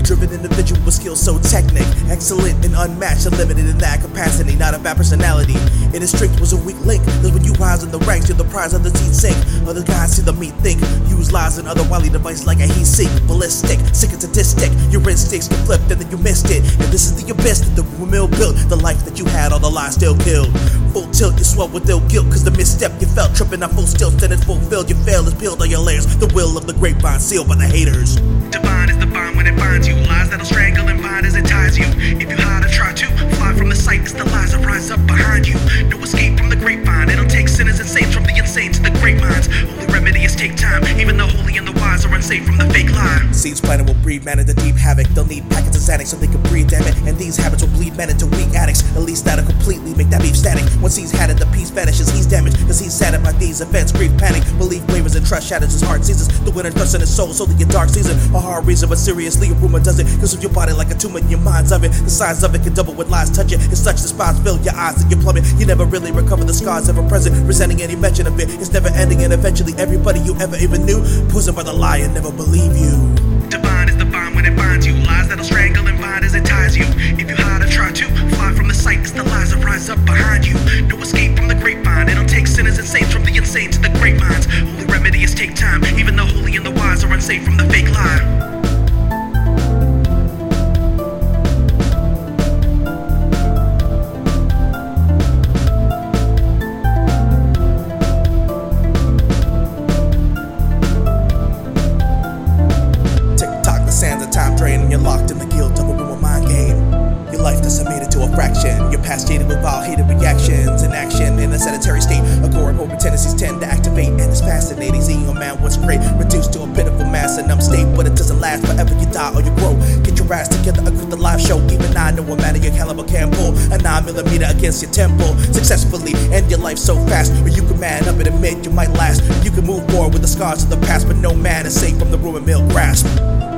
A driven individual with skills so technic, excellent and unmatched, unlimited in that capacity, not a bad personality. And his strength was a weak link, cause when you rise in the ranks, you're the prize of the team sink. Other guys see the meat think, use lies and other wily devices like a heat sink. Ballistic, sick and sadistic, your instincts get flipped and then you missed it. And this is the abyss that the mill built, the life that you had, all the lies still killed. Full tilt, you swell with ill guilt, cause the misstep you felt, tripping on full stilt, then it's fulfilled. Your fail is peeled on your layers, the will of the grapevine sealed by the haters. Divine is the bond when it binds you, lies that'll strangle and bind as it ties you. If you hide or try to fly from the sight, it's the lies that rise up behind you. No escape from the grapevine, it'll take sinners and saints from the insane to the great minds. Only remedy is take time, even the holy and the wise are unsafe from the fake lie. Seeds planted will breed man into deep havoc, they'll need packets of Xanax so they can breathe, damn it. And these habits will bleed men into weak addicts, at least that'll completely make that beef static. Once he's had it, the peace vanishes, he's damaged, cause he's saddened by these events. Grief, panic, belief wavers and trust shatters his heart seizes. The winter thirsts in his soul, so the dark season. A hard reason, but seriously, a rumor does it. Cause of your body like a tumor in your mind's of it. The size of it can double when lies touch it. It's such despise fill your eyes and you plummet. You never really recover the scars ever present, resenting any mention of it. It's never ending and eventually everybody you ever even knew, poisoned by the lie and never believe you. Divine is the bond when it binds you, lies that'll strangle and bind as it ties you. If you hide or try to fly from the sight, it's the lies that rise up behind you. No escape from the grapevine, it'll take sinners and saints from the insane to the great minds. Only remedy is take time, even the holy and the wise are unsafe from the fake lie. Sands of time drain and you're locked in the guilt of a woman mind game. Your life decimated to a fraction. Your past jaded with vile hated reactions. Inaction in a sedentary state. Agoraphobic tendencies tend to activate, and it's fascinating seeing a man what's great reduced to a pitiful mass and numb state. But it doesn't last forever, you die or you grow. Get your ass together, quit the live show. Even I know a man of your caliber can pull a 9mm against your temple successfully. End your life so fast, or you can man up and admit you might last. You can move forward with the scars of the past, but no man is safe from the ruin mill grasp.